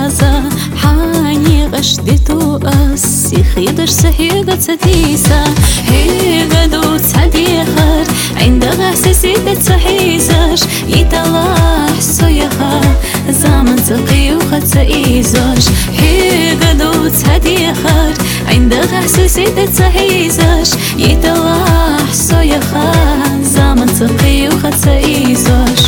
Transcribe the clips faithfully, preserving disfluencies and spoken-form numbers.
غازا حاني غشدتو أس يخيدش سهيقة تسديسا هيقدو تسديخر عند غاسسيدة تسحيزش يتلاح سيخا زمن تقي وخد سئيزش هيقدو تسديخر عند غاسسيدة تسحيزش يتلاح سيخا زمن تقي وخد سئيزش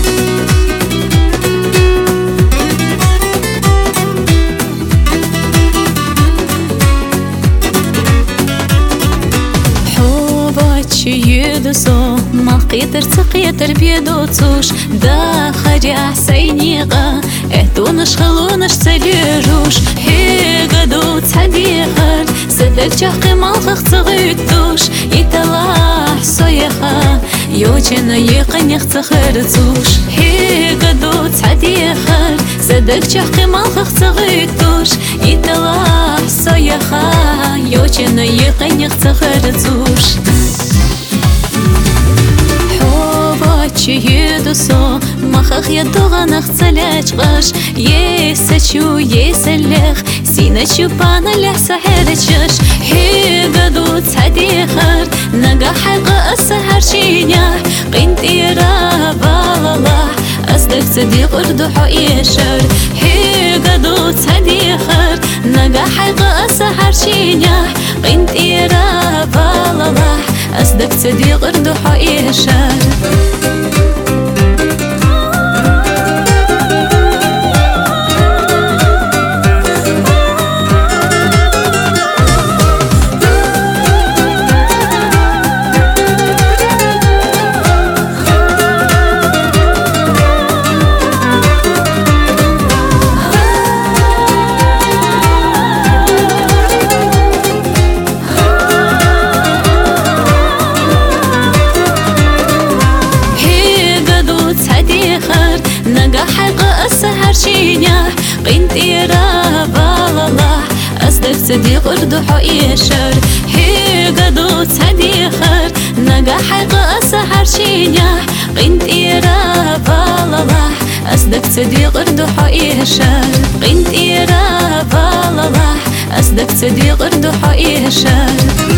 يدسو ما قيتر تقيتر بيدوتوش دا خريع سينيغا اهدونش خلونش تليروش هيقدو تحديغر سدك جاقي مالخخ تغيتوش يتلاح سويخا يوجنا يقن يختخرتوش هيقدو تحديغر سدك جاقي مالخخ تغيتوش يتلاح سويخا يوجنا يقن يختخرتوش يدسو مخخ يدوغا نختلاج غش يسچو يسلخ سينچو بانا لحسا حرچش هيقدو تحديخر نقا حلقة السهر شينيح قين تيرا بالله أصدق صديق اردوحو يشر هيقدو تحديخر نقا حلقة السهر شينيح قين تيرا بالله أصدق صديق اردوحو يشر نقا حلقة السهر شينيح قين تيرا بالله أصدق صديق اردوحو يشر هيقدو تحديخر نقا حلقة السهر شينيح قين تيرا بالله أصدق صديق اردوحو يشر قين تيرا بالله أصدق صديق اردوحو يشر